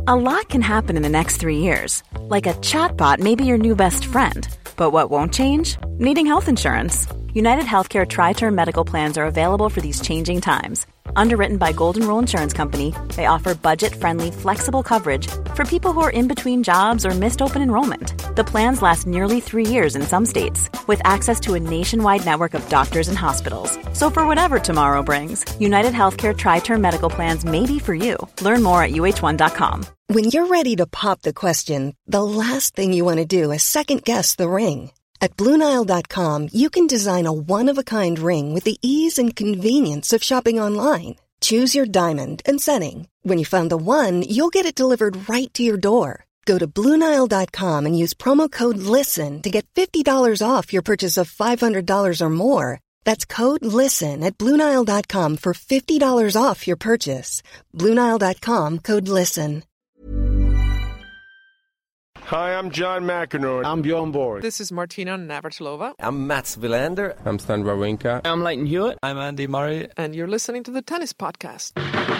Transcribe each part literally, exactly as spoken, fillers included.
A lot can happen in the next three years. Like a chatbot may be your new best friend. But what won't change? Needing health insurance. United Healthcare Tri-Term Medical Plans are available for these changing times. Underwritten by Golden Rule Insurance Company, they offer budget-friendly, flexible coverage for people who are in between jobs or missed open enrollment. The plans last nearly three years in some states, with access to a nationwide network of doctors and hospitals. So for whatever tomorrow brings, United Healthcare Tri-Term Medical Plans may be for you. Learn more at U H one dot com. When you're ready to pop the question, the last thing you want to do is second-guess the ring. At Blue Nile dot com, you can design a one-of-a-kind ring with the ease and convenience of shopping online. Choose your diamond and setting. When you find the one, you'll get it delivered right to your door. Go to Blue Nile dot com and use promo code LISTEN to get fifty dollars off your purchase of five hundred dollars or more. That's code LISTEN at Blue Nile dot com for fifty dollars off your purchase. Blue Nile dot com, code LISTEN. Hi, I'm John McEnroe. I'm Bjorn Borg. This is Martina Navratilova. I'm Mats Wilander. I'm Stan Wawrinka. I'm Leighton Hewitt. I'm Andy Murray. And you're listening to the Tennis Podcast.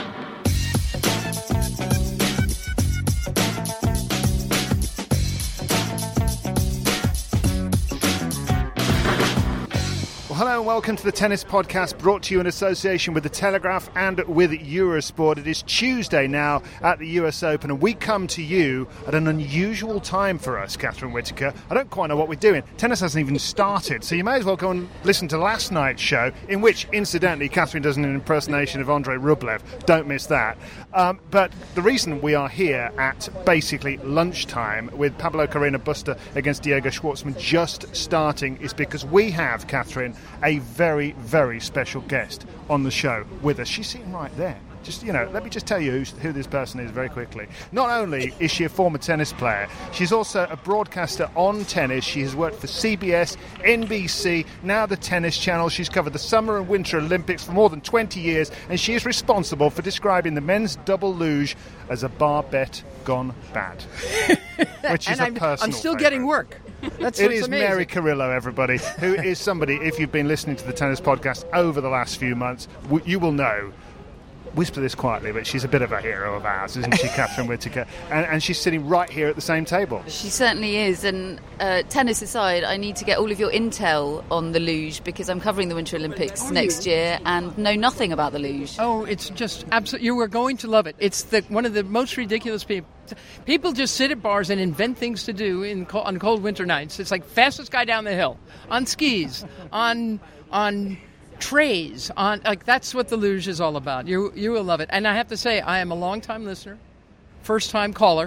Hello and welcome to the Tennis Podcast, brought to you in association with The Telegraph and with Eurosport. It is Tuesday now at the U S Open, and we come to you at an unusual time for us, Catherine Whitaker. I don't quite know what we're doing. Tennis hasn't even started, so you may as well go and listen to last night's show, in which, incidentally, Catherine does an impersonation of Andrei Rublev. Don't miss that. Um, but the reason we are here at basically lunchtime with Pablo Carreño Busta against Diego Schwartzman just starting is because we have, Catherine, a very, very special guest on the show with us. She's sitting right there. Just, you know, let me just tell you who, who this person is very quickly. Not only is she a former tennis player, she's also a broadcaster on tennis. She has worked for C B S, N B C, now the Tennis Channel. She's covered the Summer and Winter Olympics for more than twenty years, and she is responsible for describing the men's double luge as a bar bet gone bad, which is and a I'm, personal I'm still favourite. Getting work. That's it is amazing. Mary Carrillo, everybody, who is somebody, if you've been listening to the Tennis Podcast over the last few months, w- you will know. Whisper this quietly, but she's a bit of a hero of ours, isn't she, Catherine Whitaker? And, and she's sitting right here at the same table. She certainly is. And uh, tennis aside, I need to get all of your intel on the luge because I'm covering the Winter Olympics next year and know nothing about the luge. Oh, it's just absolutely. You are going to love it. It's the one of the most ridiculous people. People just sit at bars and invent things to do in on cold winter nights. It's like fastest guy down the hill on skis, on on. trays on, like that's what the luge is all about. You you will love it. And I have to say, I am a long-time listener, first-time caller,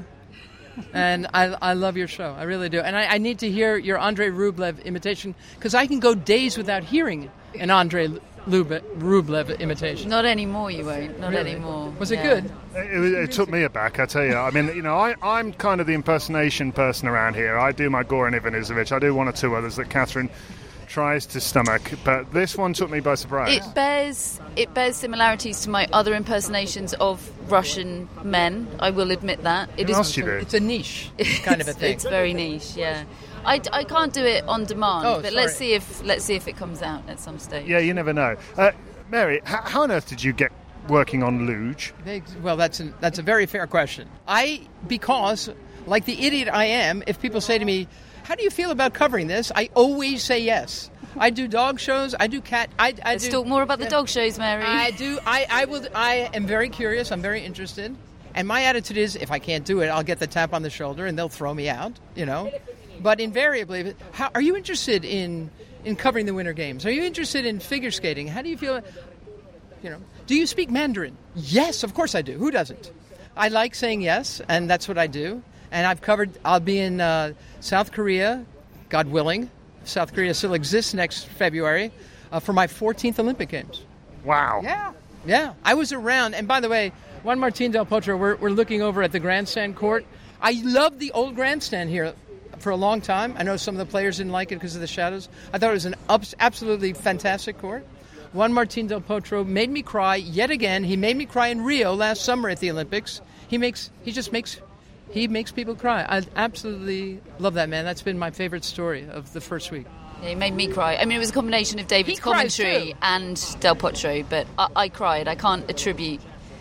and I I love your show. I really do. And I, I need to hear your Andrei Rublev imitation because I can go days without hearing an Andrei Lube, Rublev imitation. Not anymore, you won't. Not really? anymore. Was it yeah. good? It, it took me aback, I tell you. I mean, you know, I, I'm kind of the impersonation person around here. I do my Goran Ivanisevic. I do one or two others that Catherine tries to stomach, but this one took me by surprise. It bears it bears similarities to my other impersonations of Russian men. I will admit that. It What is. else you do? It's a niche kind of a thing. It's very niche, yeah. I, I can't do it on demand, oh, but sorry. let's see if let's see if it comes out at some stage. Yeah, you never know. Uh, Mary, how, how on earth did you get working on luge? Well, that's a, that's a very fair question. I because like the idiot I am, if people say to me, how do you feel about covering this? I always say yes. I do dog shows. I do cat. I, I Let's do, talk more about the dog shows, Mary. I do. I, I will. I am very curious. I'm very interested. And my attitude is, if I can't do it, I'll get the tap on the shoulder, and they'll throw me out. You know. But invariably, how, are you interested in in covering the Winter Games? Are you interested in figure skating? How do you feel? You know. Do you speak Mandarin? Yes, of course I do. Who doesn't? I like saying yes, and that's what I do. And I've covered, I'll be in uh, South Korea, God willing. South Korea still exists next February uh, for my fourteenth Olympic Games. Wow. Yeah. Yeah. I was around. And by the way, Juan Martín del Potro, we're, we're looking over at the grandstand court. I loved the old grandstand here for a long time. I know some of the players didn't like it because of the shadows. I thought it was an ups- absolutely fantastic court. Juan Martín del Potro made me cry yet again. He made me cry in Rio last summer at the Olympics. He makes, he just makes... He makes people cry. I absolutely love that man. That's been my favorite story of the first week. Yeah, he made me cry. I mean, it was a combination of David's commentary and Del Potro, but I, I cried. I can't attribute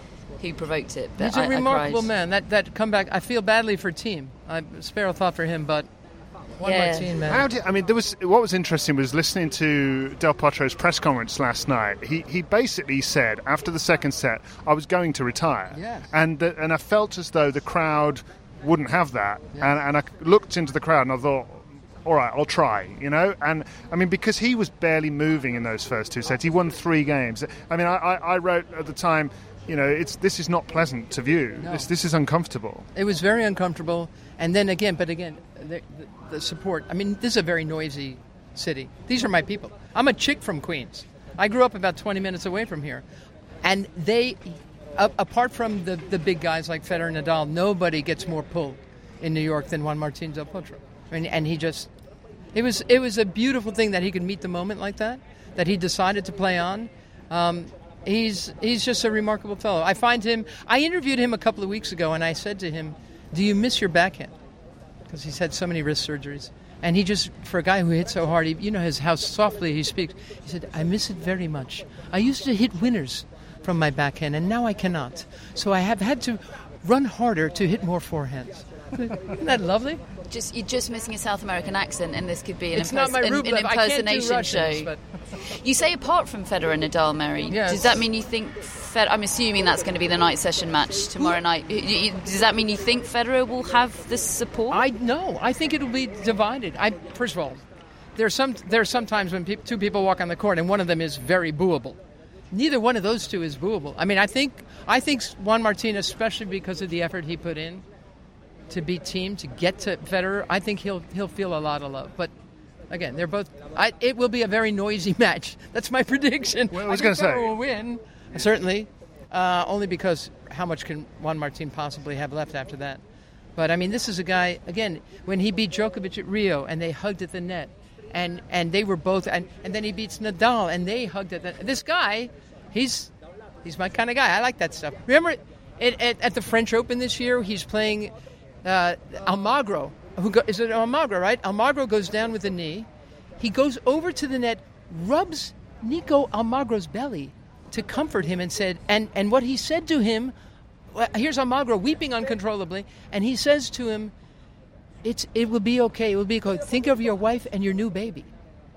who provoked it. But He's a I, remarkable I cried. man. That that comeback, I feel badly for Team. I spare a thought for him, but Juan Yeah. Martin, man. How did, I mean, there was what was interesting was listening to Del Potro's press conference last night. He he basically said after the second set, I was going to retire, Yes. and the, and I felt as though the crowd wouldn't have that, Yeah. and and I looked into the crowd and I thought, all right, I'll try, you know. And I mean, because he was barely moving in those first two sets, he won three games. I mean, I, I, I wrote at the time, you know, it's this is not pleasant to view. No. This this is uncomfortable. It was very uncomfortable. And then again, but again, the, the, the support. I mean, this is a very noisy city. These are my people. I'm a chick from Queens. I grew up about twenty minutes away from here. And they, a, apart from the, the big guys like Federer and Nadal, nobody gets more pull in New York than Juan Martín del Potro. I mean, and he just, it was it was a beautiful thing that he could meet the moment like that, that he decided to play on. Um, he's he's just a remarkable fellow. I find him, I interviewed him a couple of weeks ago, and I said to him, do you miss your backhand? Because he's had so many wrist surgeries. And he just, for a guy who hits so hard, he, you know his, how softly he speaks, he said, I miss it very much. I used to hit winners from my backhand, and now I cannot. So I have had to run harder to hit more forehands. Isn't that lovely? Just you're just missing a South American accent, and this could be an, It's not my an, Rublev. an I can't do impersonation Russians, show. but- You say apart from Federer and Nadal, Mary. Yes. Does that mean you think? Fed- I'm assuming that's going to be the night session match tomorrow night. Y- y- Does that mean you think Federer will have the support? I no. I think it'll be divided. I first of all, there's some there's some times when peop two people walk on the court and one of them is very booable. Neither one of those two is booable. I mean, I think I think Juan Martín, especially because of the effort he put in to beat Team, to get to Federer, I think he'll he'll feel a lot of love. But again, they're both. I, it will be a very noisy match. That's my prediction. Well, I was think gonna say- Federer will win, certainly, uh, only because how much can Juan Martín possibly have left after that? But I mean, this is a guy again. When he beat Djokovic at Rio and they hugged at the net, and, and they were both, and, and then he beats Nadal and they hugged at the. This guy, he's he's my kind of guy. I like that stuff. Remember, it, at, at the French Open this year, he's playing uh, Almagro. Who go, is it Almagro, right? Almagro goes down with a knee. He goes over to the net, rubs Nico Almagro's belly to comfort him, and said, and, and what he said to him, well, here's Almagro weeping uncontrollably, and he says to him, "It's it will be okay. It will be okay. Think of your wife and your new baby."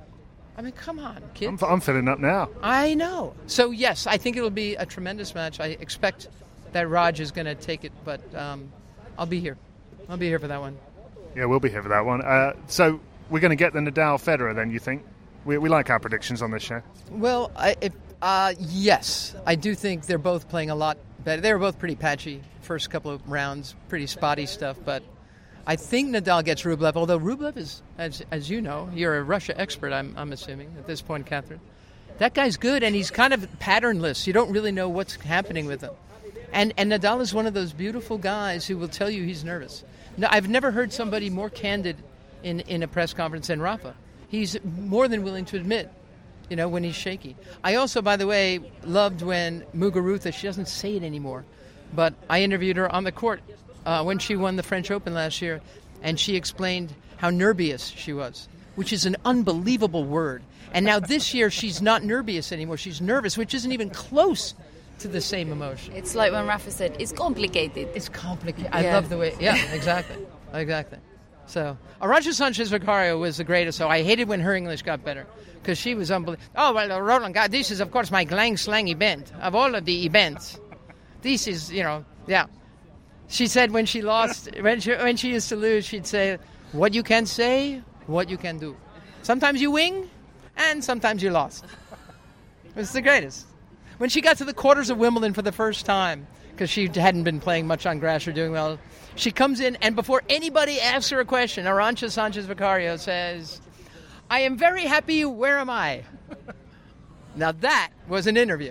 I mean, come on, kid. I'm, I'm filling up now. I know. So yes, I think it'll be a tremendous match. I expect that Raj is going to take it, but um, I'll be here. I'll be here for that one. Yeah, we'll be here for that one. Uh, so we're going to get the Nadal Federer then, you think? We, we like our predictions on this show. Well, I, if, uh, yes, I do think they're both playing a lot better. They were both pretty patchy first couple of rounds, pretty spotty stuff. But I think Nadal gets Rublev, although Rublev is, as as you know, you're a Russia expert, I'm, I'm assuming, at this point, Catherine. That guy's good, and he's kind of patternless. You don't really know what's happening with him. And, and Nadal is one of those beautiful guys who will tell you he's nervous. No, I've never heard somebody more candid in, in a press conference than Rafa. He's more than willing to admit, you know, when he's shaky. I also, by the way, loved when Muguruza, she doesn't say it anymore, but I interviewed her on the court uh, when she won the French Open last year, and she explained how nervous she was, which is an unbelievable word. And now this year she's not nervous anymore. She's nervous, which isn't even close to the same emotion. It's like when Rafa said, it's complicated. It's complicated. I Yeah. love the way. Yeah, exactly. exactly. So, Arantxa Sanchez Vicario was the greatest, so I hated when her English got better, because she was unbelievable. Oh, well, Roland, God, this is, of course, my Glang Slang event. Of all of the events, this is, you know, yeah. She said when she lost, when she, when she used to lose, she'd say, what you can say, what you can do. Sometimes you win, and sometimes you lost. It's the greatest. When she got to the quarters of Wimbledon for the first time, because she hadn't been playing much on grass or doing well, she comes in, and before anybody asks her a question, Arantxa Sanchez Vicario says, I am very happy, where am I? Now that was an interview.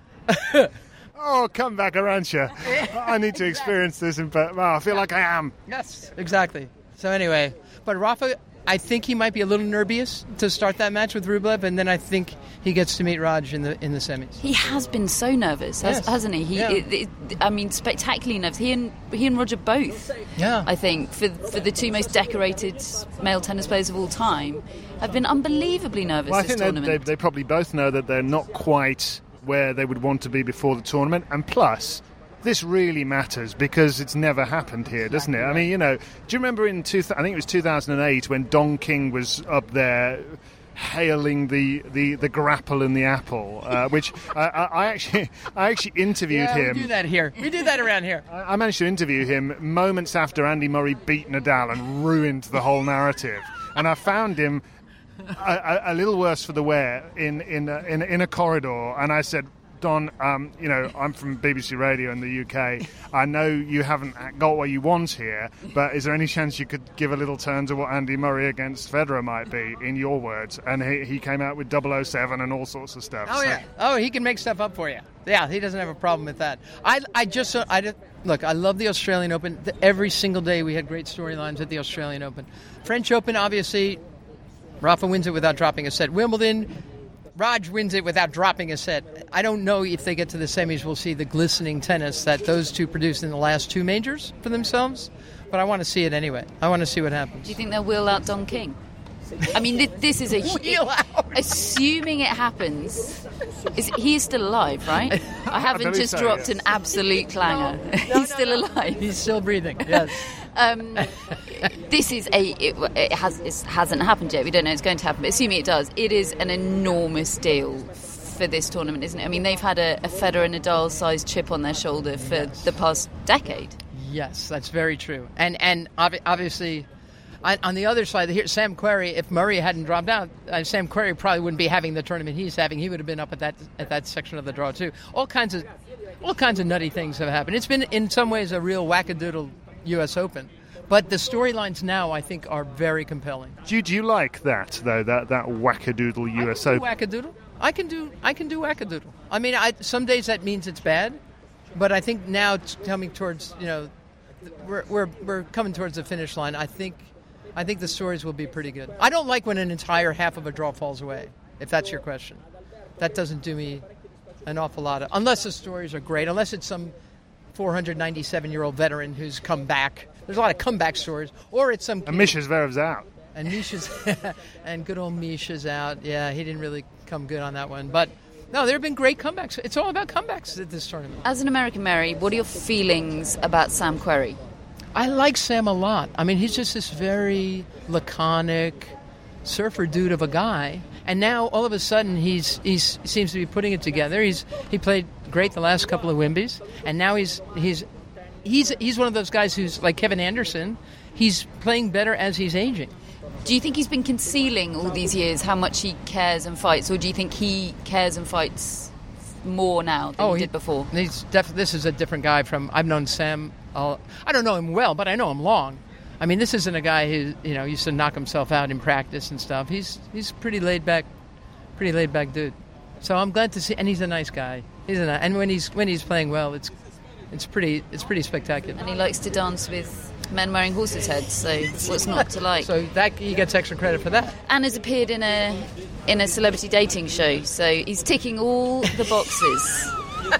Oh, come back, Arantxa. I need to experience this in person. Well, I feel like I am. Yes, exactly. So anyway, but Rafa, I think he might be a little nervous to start that match with Rublev, and then I think he gets to meet Raj in the in the semis. He has been so nervous, has, Yes. hasn't he? He, Yeah. it, it, I mean, spectacularly nervous. He and he and Roger both, Yeah. I think, for for the two most decorated male tennis players of all time, have been unbelievably nervous Well, I this think they, tournament. they, they probably both know that they're not quite where they would want to be before the tournament. And plus, this really matters because it's never happened here, doesn't it? I mean, you know, do you remember in two, I think it was two thousand eight when Don King was up there hailing the, the, the grapple and the apple, uh, which I, I, I actually I actually interviewed yeah, him. We do that here. We do that around here. I, I managed to interview him moments after Andy Murray beat Nadal and ruined the whole narrative, and I found him a, a, a little worse for the wear in in a, in, in a corridor, and I said, Don, um, you know, I'm from B B C Radio in the U K. I know you haven't got what you want here, but is there any chance you could give a little turn to what Andy Murray against Federer might be, in your words? And he, he came out with double oh seven and all sorts of stuff. Oh, so. yeah. Oh, he can make stuff up for you. Yeah, he doesn't have a problem with that. I, I just, I just, look, I love the Australian Open. Every single day we had great storylines at the Australian Open. French Open, obviously, Rafa wins it without dropping a set. Wimbledon, Raj wins it without dropping a set. I don't know if they get to the semis, we'll see the glistening tennis that those two produced in the last two majors for themselves. But I want to see it anyway. I want to see what happens. Do you think they'll wheel out Don King? I mean, th- this is a... Wheel out? Assuming it happens, is he is still alive, right? I haven't I just so, dropped yes. an absolute clanger. No, no, He's no, still no. alive. He's still breathing, yes. Um, this is a it, it has it hasn't happened yet. We don't know it's going to happen, but assuming it does, it is an enormous deal for this tournament, isn't it? I mean, they've had a, a Federer Nadal sized chip on their shoulder for yes. the past decade. Yes, that's very true. And and ob- obviously, on, on the other side, here Sam Querrey, if Murray hadn't dropped out, uh, Sam Querrey probably wouldn't be having the tournament he's having. He would have been up at that at that section of the draw too. All kinds of all kinds of nutty things have happened. It's been in some ways a real wackadoodle U S Open. But the storylines now, I think, are very compelling. Do you, do you like that, though, that, that wackadoodle U S Open? I can do wackadoodle. I can do I can do wackadoodle. I mean, I, some days that means it's bad, but I think now it's coming towards, you know, we're we're we're coming towards the finish line. I think I think the stories will be pretty good. I don't like when an entire half of a draw falls away, if that's your question. That doesn't do me an awful lot of, unless the stories are great, unless it's some four hundred ninety-seven-year-old veteran who's come back. There's a lot of comeback stories, or it's some. And Misha Zverev's out. And Misha's, and good old Misha's out. Yeah, he didn't really come good on that one, but no, there have been great comebacks. It's all about comebacks at this tournament. As an American, Mary, what are your feelings about Sam Querrey? I like Sam a lot. I mean, he's just this very laconic surfer dude of a guy, and now all of a sudden he's he's seems to be putting it together. He's he played great the last couple of Wimbies, and now he's he's. He's he's one of those guys who's like Kevin Anderson. He's playing better as he's aging. Do you think he's been concealing all these years how much he cares and fights, or do you think he cares and fights more now than oh, he he did before? He's def- this is a different guy from. I've known Sam. Uh, I don't know him well, but I know him long. I mean, this isn't a guy who you know used to knock himself out in practice and stuff. He's he's pretty laid back, pretty laid back dude. So I'm glad to see, and he's a nice guy. He's a and when he's when he's playing well, it's. It's pretty. It's pretty spectacular. And he likes to dance with men wearing horses' heads. So what's not to like? So that he gets extra credit for that. And has appeared in a in a celebrity dating show. So he's ticking all the boxes.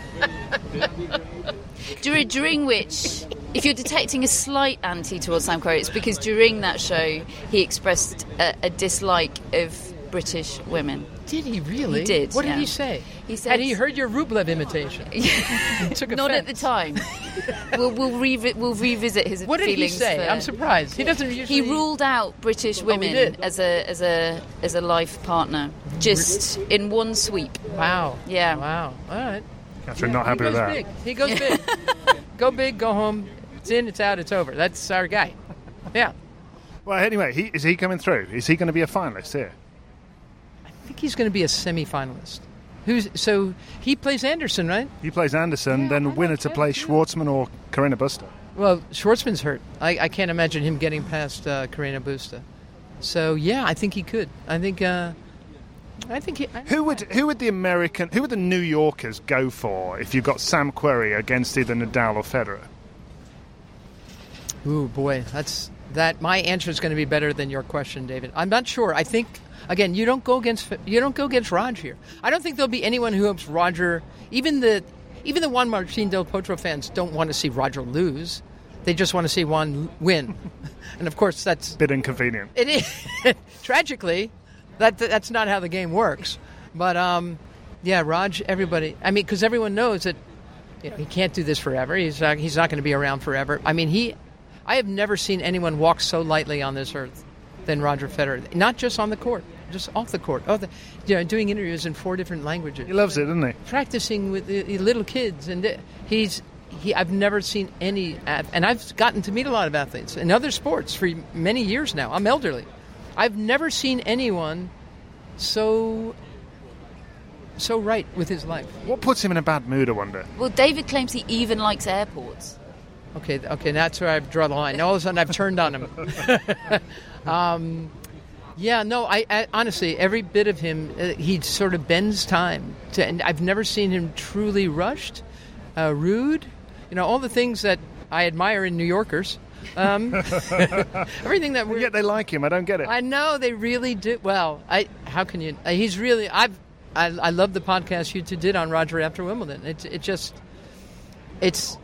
during, during which, if you're detecting a slight anti towards Sam Querrey, it's because during that show he expressed a, a dislike of British women. Did he really? He did. What yeah. did he say? He said, had he heard your Rublev imitation? He took Not at the offense. time. we'll we'll, revi- we'll revisit his what feelings. What did he say? For... I'm surprised. He doesn't usually. He ruled out British women oh, as a as a as a life partner, just in one sweep. Wow. Yeah. Wow. All right. Catherine, yeah, not happy with that. Big. He goes big. Go big. Go home. It's in. It's out. It's over. That's our guy. Yeah. Well, anyway, he, is he coming through? Is he going to be a finalist here? I think he's going to be a semi-finalist. Who's so he plays Anderson, right? He plays Anderson, yeah, then I winner like to that play too. Schwartzman or Carina Busta. Well, Schwartzman's hurt. I, I can't imagine him getting past uh, Carina Busta. So yeah, I think he could. I think. Uh, I think. He, I who would who would the American who would the New Yorkers go for if you've got Sam Querrey against either Nadal or Federer? Ooh boy, that's that. My answer is going to be better than your question, David. I'm not sure. I think. Again, you don't go against you don't go against Roger here. I don't think there'll be anyone who hopes Roger. Even the even the Juan Martín del Potro fans don't want to see Roger lose. They just want to see Juan win, and of course that's a bit inconvenient. It is tragically that that's not how the game works. But um, yeah, Raj. Everybody. I mean, because everyone knows that you know, he can't do this forever. He's not, he's not going to be around forever. I mean, he, I have never seen anyone walk so lightly on this earth than Roger Federer. Not just on the court, just off the court. Oh, the, you know, doing interviews in four different languages. He loves it, doesn't he? Practicing with the, the little kids, and he's he. I've never seen any, and I've gotten to meet a lot of athletes in other sports for many years now. I'm elderly. I've never seen anyone so so right with his life. What puts him in a bad mood, I wonder? Well, David claims he even likes airports. Okay, okay, that's where I've drawn the line. All of a sudden, I've turned on him. um, yeah, no, I, I honestly, every bit of him, uh, he sort of bends time. To, and I've never seen him truly rushed, uh, rude. You know, all the things that I admire in New Yorkers. Um, everything that we're... Yet they like him. I don't get it. I know, they really do. Well, I how can you... Uh, he's really... I've, I I love the podcast you two did on Roger after Wimbledon. It, it just... It's...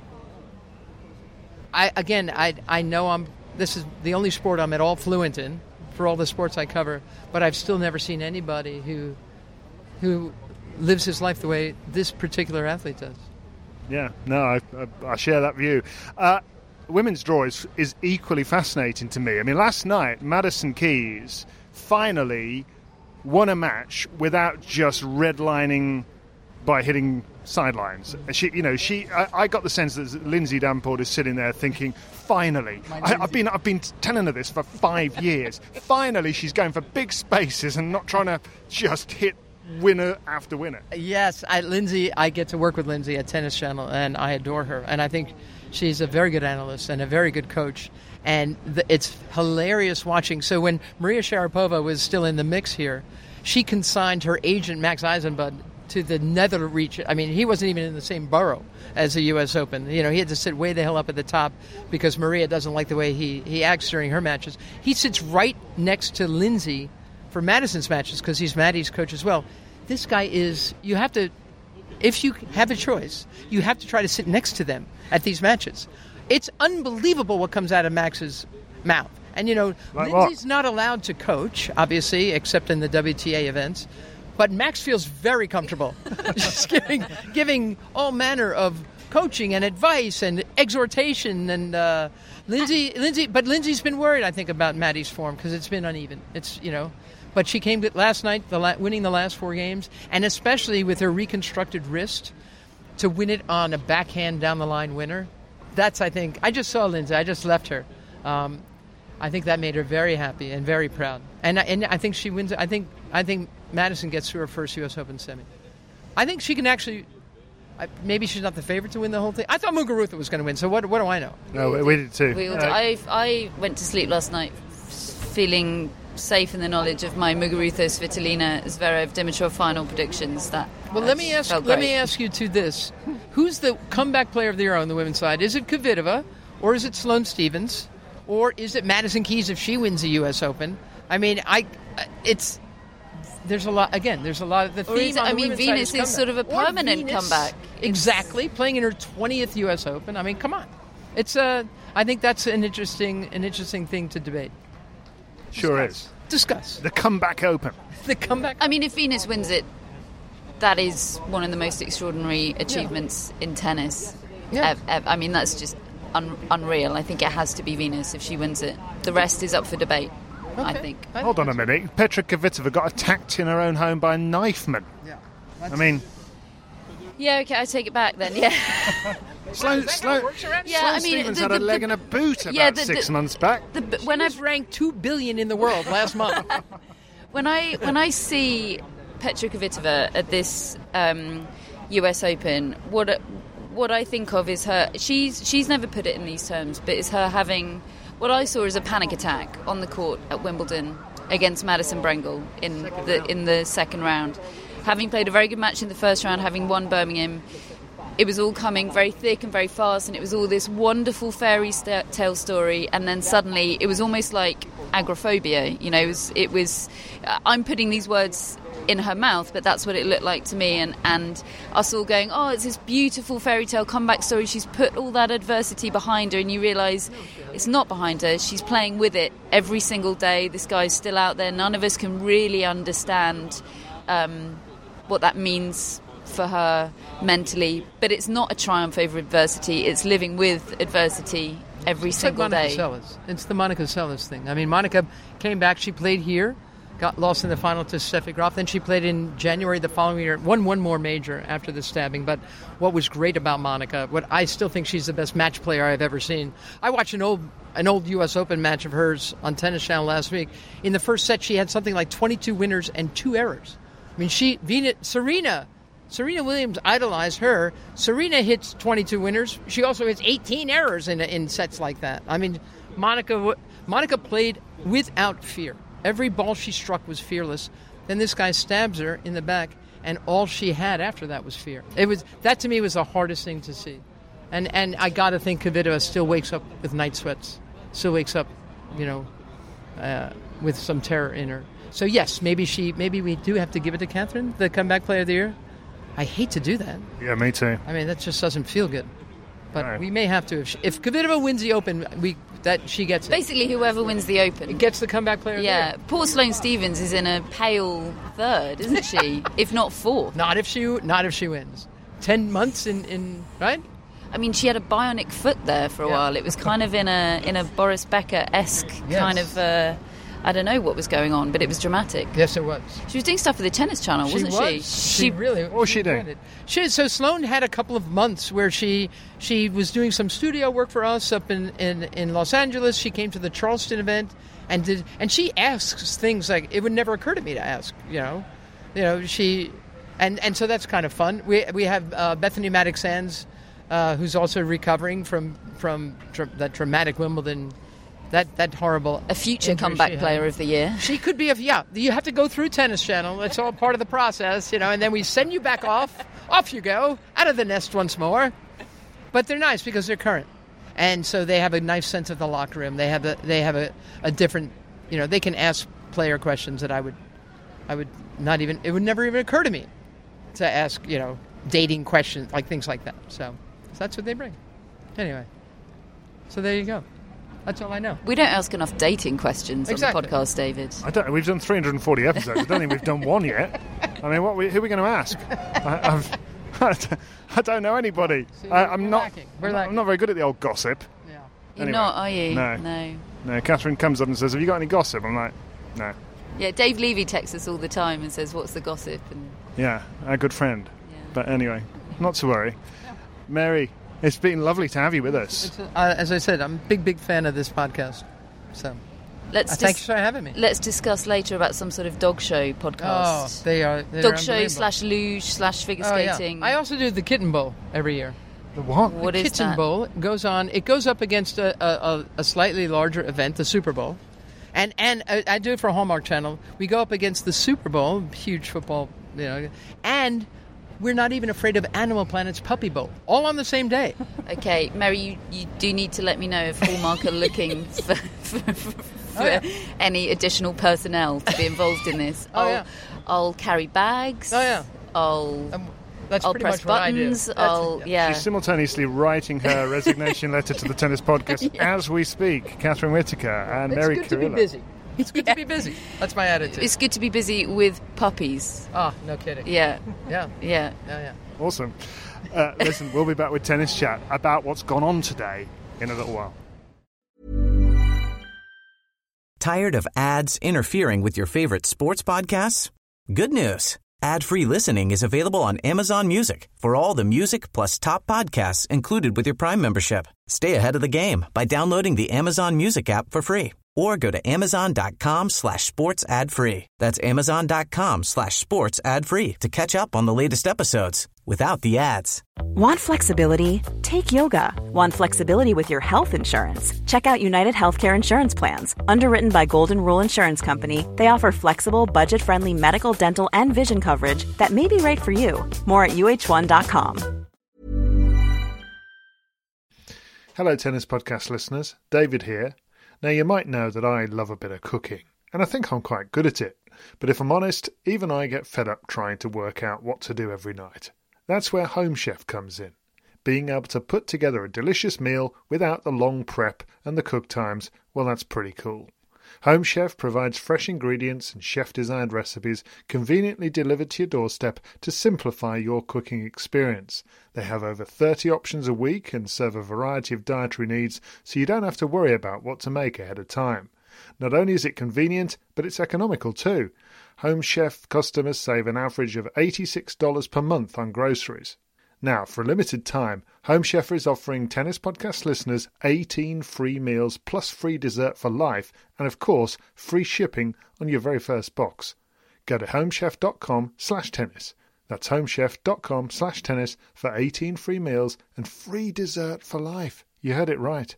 I again, I I know I'm. This is the only sport I'm at all fluent in, for all the sports I cover. But I've still never seen anybody who, who, lives his life the way this particular athlete does. Yeah, no, I I, I share that view. Uh, women's draw is is equally fascinating to me. I mean, last night Madison Keys finally won a match without just redlining by hitting sidelines. She, you know, she. I, I got the sense that Lindsay Davenport is sitting there thinking, "Finally, I, I've been, I've been telling her this for five years. Finally, she's going for big spaces and not trying to just hit winner after winner." Yes, I, Lindsay. I get to work with Lindsay at Tennis Channel, and I adore her. And I think she's a very good analyst and a very good coach. And the, it's hilarious watching. So when Maria Sharapova was still in the mix here, she consigned her agent Max Eisenbud to the nether reach. I mean, he wasn't even in the same borough as the U S Open. You know, he had to sit way the hell up at the top because Maria doesn't like the way he, he acts during her matches. He sits right next to Lindsay for Madison's matches because he's Maddie's coach as well. This guy is, you have to, if you have a choice, you have to try to sit next to them at these matches. It's unbelievable what comes out of Max's mouth. And, you know, like Lindsay's what? not allowed to coach, obviously, except in the W T A events. But Max feels very comfortable just giving giving all manner of coaching and advice and exhortation. And uh, Lindsay, Lindsay, but Lindsay's been worried, I think, about Maddie's form because it's been uneven. It's, you know, but she came to last night, the la- winning the last four games, and especially with her reconstructed wrist, to win it on a backhand down the line winner. That's, I think, I just saw Lindsay. I just left her. Um, I think that made her very happy and very proud. And and I think she wins. I think I think Madison gets to her first U S Open semi. I think she can actually. I, maybe she's not the favorite to win the whole thing. I thought Muguruza was going to win. So what? What do I know? No, we, we did too. We all uh, did. I I went to sleep last night feeling safe in the knowledge of my Muguruza, Svitolina, Zverev, Dimitrov final predictions. That well, let me ask. Let great. me ask you to this: who's the comeback player of the year on the women's side? Is it Kvitova, or is it Sloane Stephens? Or is it Madison Keys if she wins the U S Open? I mean, I, it's there's a lot. Again, there's a lot of the or theme. Is, on I the mean, women's Venus side is, is sort of a permanent Venus, comeback. Exactly, playing in her twentieth U S Open. I mean, come on. It's a. I think that's an interesting, an interesting thing to debate. Sure Discuss. is. Discuss The comeback open. the comeback. I mean, if Venus wins it, that is one of the most extraordinary achievements yeah. in tennis. Yeah. Ev- ev- I mean, that's just un- unreal. I think it has to be Venus if she wins it. The rest is up for debate, okay. I think. I Hold think on a minute. Petra Kvitova got attacked in her own home by a knifeman. Yeah. I mean, Yeah, okay, I take it back then, yeah. Sloane, Sloane, Yeah, Sloane I mean, Stephens the- had the- a leg the- and a boot about yeah, the- six the- months back. The, but She when I was ranked two billion in the world last month. when I when I see Petra Kvitova at this um, U S Open, what what I think of is her. She's she's never put it in these terms, but it's her having what I saw as a panic attack on the court at Wimbledon against Madison Brengel in the in the second round. Having played a very good match in the first round, having won Birmingham, it was all coming very thick and very fast, and it was all this wonderful fairy st- tale story, and then suddenly it was almost like agoraphobia. You know, it was, it was uh, I'm putting these words in her mouth, but that's what it looked like to me, and, and us all going, oh, it's this beautiful fairy tale comeback story, she's put all that adversity behind her, and you realise it's not behind her, she's playing with it every single day. This guy's still out there. None of us can really understand um, what that means for her mentally, but it's not a triumph over adversity. It's living with adversity every it's single like Monica day. Seles. It's the Monica Seles thing. I mean, Monica came back. She played here, got lost in the final to Steffi Graf. Then she played in January the following year, won one more major after the stabbing. But what was great about Monica, what I still think she's the best match player I've ever seen. I watched an old an old U S Open match of hers on Tennis Channel last week. In the first set, she had something like twenty-two winners and two errors. I mean, she Venus, Serena. Serena Williams idolized her. Serena hits twenty-two winners. She also hits eighteen errors in in sets like that. I mean, Monica Monica played without fear. Every ball she struck was fearless. Then this guy stabs her in the back, and all she had after that was fear. It was that to me was the hardest thing to see. And and I got to think Kvitova still wakes up with night sweats. Still wakes up, you know, uh, with some terror in her. So yes, maybe she maybe we do have to give it to Catherine, the comeback player of the year. I hate to do that. Yeah, me too. I mean, that just doesn't feel good. But no. we may have to. If, she, if Kvitova wins the Open, we that she gets it. Basically, whoever wins the Open gets the comeback player. Yeah, of the year. poor Sloane Stephens is in a pale third, isn't she? If not fourth. Not if she. Not if she wins. Ten months in, in right. I mean, she had a bionic foot there for a yeah. while. It was kind of in a in a Boris Becker-esque yes. kind of. Uh, I don't know what was going on, but it was dramatic. Yes, it was. She was doing stuff for the Tennis Channel, wasn't she? she? Was. She, she really. What was she doing? She, so Sloane had a couple of months where she she was doing some studio work for us up in, in, in Los Angeles. She came to the Charleston event and did, and she asks things like it would never occur to me to ask. You know, you know she, and, and so that's kind of fun. We we have uh, Bethany Maddox-Sands, uh, who's also recovering from from tra- that traumatic Wimbledon. That that horrible a future comeback player of the year. She could be a yeah. You have to go through Tennis Channel. It's all part of the process, you know. And then we send you back off. Off you go out of the nest once more. But they're nice because they're current, and so they have a nice sense of the locker room. They have a they have a, a different, you know. They can ask player questions that I would, I would not even. It would never even occur to me to ask, you know, dating questions like things like that. So, so that's what they bring. Anyway, so there you go. That's all I know. We don't ask enough dating questions exactly. on the podcast, David. I don't. We've done three hundred forty episodes. I don't think we've done one yet. I mean, what? We, who are we going to ask? I, I've, I don't know anybody. See, I, I'm not. We're I'm not, I'm not very good at the old gossip. Yeah. You're Anyway, not, are you? No. No. No. Catherine comes up and says, "Have you got any gossip?" I'm like, "No." Yeah, Dave Levy texts us all the time and says, "What's the gossip?" And Yeah, our good friend. yeah. But anyway, not to worry. Mary, it's been lovely to have you with us. It's a, uh, as I said, I'm a big, big fan of this podcast. So, let's uh, dis- thanks for having me. Let's discuss later about some sort of dog show Oh, podcast. they are they're dog show unbelievable. slash luge slash figure Oh, yeah. skating. I also do the Kitten Bowl every year. The what? What the is Kitten that? Bowl goes on. It goes up against a, a, a slightly larger event, the Super Bowl, and and I, I do it for Hallmark Channel. We go up against the Super Bowl, huge football, you know, and we're not even afraid of Animal Planet's Puppy Bowl, all on the same day. Okay, Mary, you, you do need to let me know if Hallmark are looking for, for, for, for Oh, yeah. any additional personnel to be involved in this. Oh, I'll, yeah. I'll carry bags. Oh, yeah. I'll Um, that's I'll pretty press much what I do. buttons. That's- I'll yeah. She's simultaneously writing her resignation letter to the Tennis Podcast as we speak. Catherine Whitaker and It's Mary good to be Carrillo. busy. It's good to be busy. That's my attitude. It's good to be busy with puppies. Ah, no kidding. Yeah, Yeah. yeah. Yeah, yeah. Awesome. Uh, listen, we'll be back with Tennis Chat about what's gone on today in a little while. Tired of ads interfering with your favorite sports podcasts? Good news. Ad-free listening is available on Amazon Music for all the music plus top podcasts included with your Prime membership. Stay ahead of the game by downloading the Amazon Music app for free or go to amazon.com slash sports ad free. That's amazon.com slash sports ad free to catch up on the latest episodes without the ads. Want flexibility? Take yoga. Want flexibility with your health insurance? Check out United Healthcare Insurance Plans. Underwritten by Golden Rule Insurance Company, they offer flexible, budget-friendly medical, dental, and vision coverage that may be right for you. More at U H one dot com. Hello, Tennis Podcast listeners. David here. Now, you might know that I love a bit of cooking, and I think I'm quite good at it. But if I'm honest, even I get fed up trying to work out what to do every night. That's where Home Chef comes in. Being able to put together a delicious meal without the long prep and the cook times, well, that's pretty cool. Home Chef provides fresh ingredients and chef-designed recipes conveniently delivered to your doorstep to simplify your cooking experience. They have over thirty options a week and serve a variety of dietary needs, so you don't have to worry about what to make ahead of time. Not only is it convenient, but it's economical too. Home Chef customers save an average of eighty-six dollars per month on groceries. Now, for a limited time, Home Chef is offering Tennis Podcast listeners eighteen free meals plus free dessert for life and, of course, free shipping on your very first box. Go to homechef.com slash tennis. That's homechef.com slash tennis for eighteen free meals and free dessert for life. You heard it right.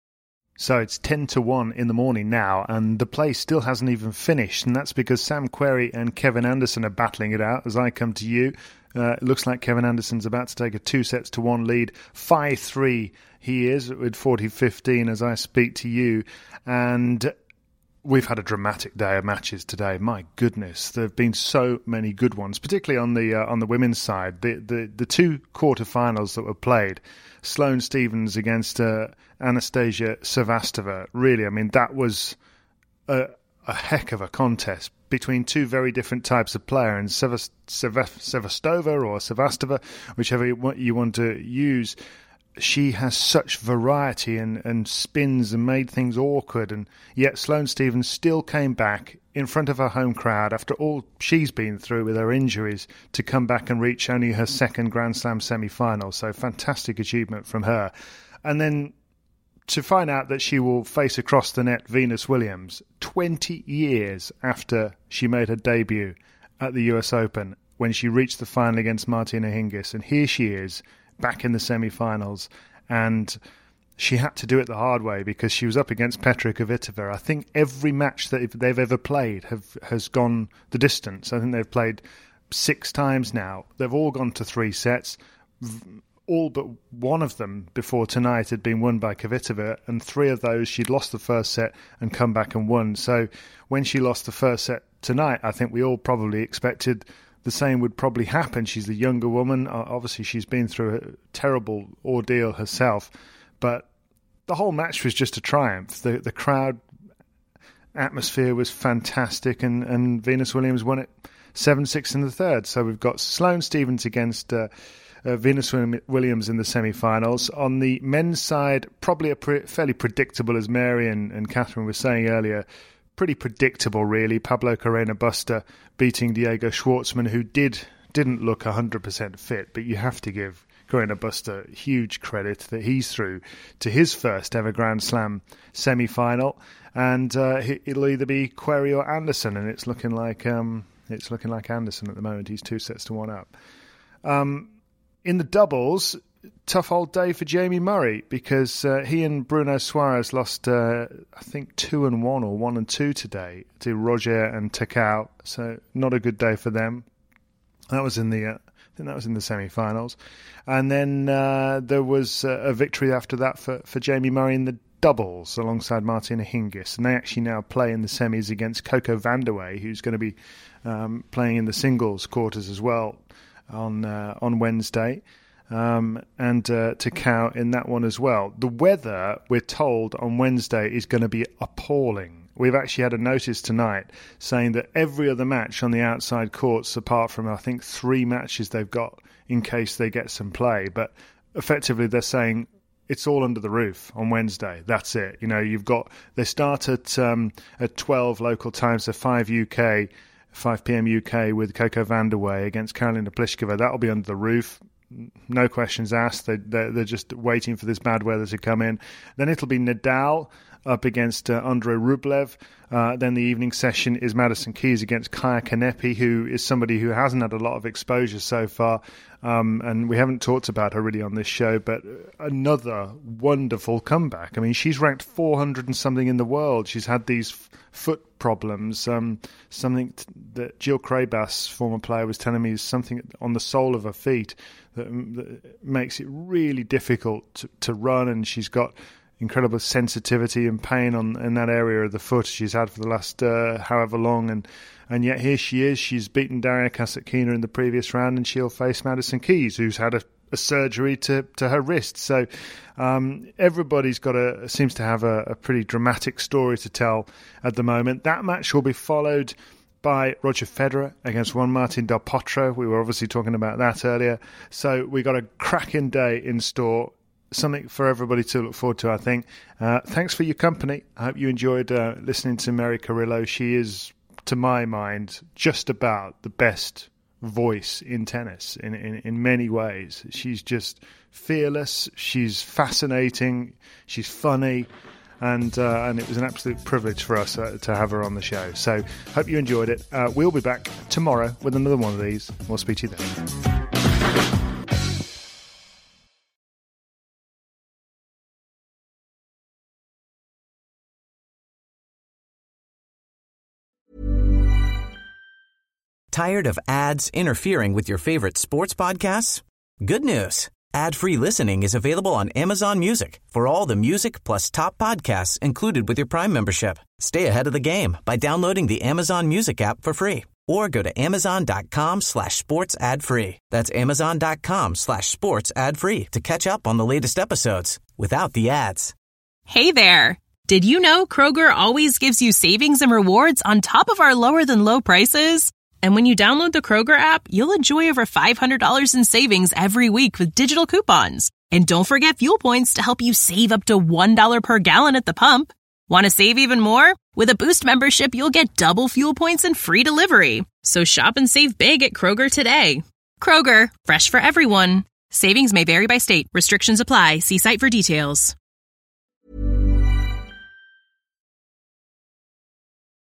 So it's ten to one in the morning now, and the play still hasn't even finished, and that's because Sam Querrey and Kevin Anderson are battling it out as I come to you. Uh, it looks like Kevin Anderson's about to take a two sets to one lead. five three he is with forty fifteen as I speak to you. And we've had a dramatic day of matches today. My goodness, there have been so many good ones, particularly on the uh, on the women's side. The, the, the two quarterfinals that were played, Sloane Stephens against uh, Anastasia Sevastova. Really, I mean, that was a, a heck of a contest between two very different types of player, and Sevast- Sevastova or Sevastova, whichever you want to use, she has such variety and, and spins and made things awkward, and yet Sloane Stephens still came back in front of her home crowd after all she's been through with her injuries to come back and reach only her second Grand Slam semi-final. So fantastic achievement from her. And then to find out that she will face across the net Venus Williams twenty years after she made her debut at the U S Open when she reached the final against Martina Hingis. And here she is back in the semi-finals, and she had to do it the hard way because she was up against Petra Kvitova. I think every match that they've ever played have has gone the distance. I think they've played six times now. They've all gone to three sets. All but one of them before tonight had been won by Kvitova, and three of those she'd lost the first set and come back and won. So when she lost the first set tonight, I think we all probably expected the same would probably happen. She's the younger woman. Obviously, she's been through a terrible ordeal herself, but the whole match was just a triumph. The the crowd atmosphere was fantastic, and, and Venus Williams won it seven six in the third. So we've got Sloane Stephens against Uh, Uh, Venus Williams in the semi-finals. On the men's side, probably a pre- fairly predictable, as Mary and, and Catherine were saying earlier, pretty predictable really. Pablo Carreño Busta beating Diego Schwartzman, who did, didn't look one hundred percent fit, but you have to give Carreño Busta huge credit that he's through to his first ever Grand Slam semi-final, and uh, it'll either be Querrey or Anderson, and it's looking like um, it's looking like Anderson at the moment. He's two sets to one up. Um, In the doubles, tough old day for Jamie Murray because uh, he and Bruno Suarez lost, uh, I think, two and one or one and two today to Roger and Takao. So not a good day for them. That was in the, uh, I think that was in the semi-finals, and then uh, there was uh, a victory after that for, for Jamie Murray in the doubles alongside Martina Hingis, and they actually now play in the semis against Coco Vandeweghe, who's going to be um, playing in the singles quarters as well on uh, on Wednesday, um, and uh, Takao in that one as well. The weather, we're told, on Wednesday is going to be appalling. We've actually had a notice tonight saying that every other match on the outside courts, apart from I think three matches they've got in case they get some play, but effectively they're saying it's all under the roof on Wednesday. That's it. You know, you've got they start at um, at twelve local time, so five U K. five p.m. U K with Coco Vandeweghe against Karolina Pliskova. That'll be under the roof. No questions asked. They, they're, they're just waiting for this bad weather to come in. Then it'll be Nadal up against uh, Andrei Rublev. Uh, then the evening session is Madison Keys against Kaya Kanepi, who is somebody who hasn't had a lot of exposure so far. Um, and we haven't talked about her really on this show, but another wonderful comeback. I mean, she's ranked four hundred and something in the world. She's had these f- foot problems, um, something t- that Jill Krabas, former player, was telling me is something on the sole of her feet that, that makes it really difficult to, to run, and she's got incredible sensitivity and pain on in that area of the foot she's had for the last uh, however long, and and yet here she is. She's beaten Daria Kasatkina in the previous round, and she'll face Madison Keys, who's had a, a surgery to, to her wrist. So um, everybody's got a seems to have a, a pretty dramatic story to tell at the moment. That match will be followed by Roger Federer against Juan Martín del Potro. We were obviously talking about that earlier. So we got a cracking day in store. Something for everybody to look forward to, I think. Uh, thanks for your company. I hope you enjoyed uh, listening to Mary Carrillo. She is, to my mind, just about the best voice in tennis in, in, in many ways. She's just fearless. She's fascinating. She's funny. And uh, and it was an absolute privilege for us uh, to have her on the show. So hope you enjoyed it. Uh, we'll be back tomorrow with another one of these. We'll speak to you then. Tired of ads interfering with your favorite sports podcasts? Good news. Ad-free listening is available on Amazon Music for all the music plus top podcasts included with your Prime membership. Stay ahead of the game by downloading the Amazon Music app for free or go to amazon.com slash sports ad free. That's amazon.com slash sports ad free to catch up on the latest episodes without the ads. Hey there. Did you know Kroger always gives you savings and rewards on top of our lower than low prices? And when you download the Kroger app, you'll enjoy over five hundred dollars in savings every week with digital coupons. And don't forget fuel points to help you save up to one dollar per gallon at the pump. Want to save even more? With a Boost membership, you'll get double fuel points and free delivery. So shop and save big at Kroger today. Kroger, fresh for everyone. Savings may vary by state. Restrictions apply. See site for details.